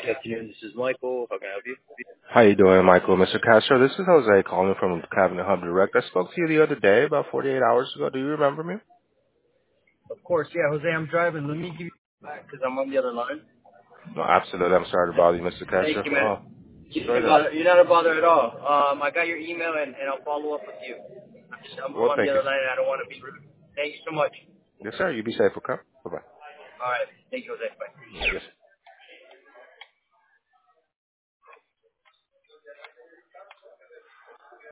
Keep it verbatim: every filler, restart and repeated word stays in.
afternoon. This is Michael. How can I help you? How you doing, Michael? Mister Castro, this is Jose calling from Cabinet Hub Direct. I spoke to you the other day, about forty-eight hours ago. Do you remember me? Of course, yeah, Jose. I'm driving. Let me give you back because I'm on the other line. No, absolutely. I'm sorry to bother you, Mister Thank Castro. you, man. Oh, You're enjoy not, the... bother, you're not a bother at all. Um, I got your email and, and I'll follow up with you. I'm, just, I'm Well, on the thank you. other line and I don't want to be rude. Thank you so much. Yes, sir. You be safe, okay? Bye-bye. All right. Thank you, Jose. Bye. Yes.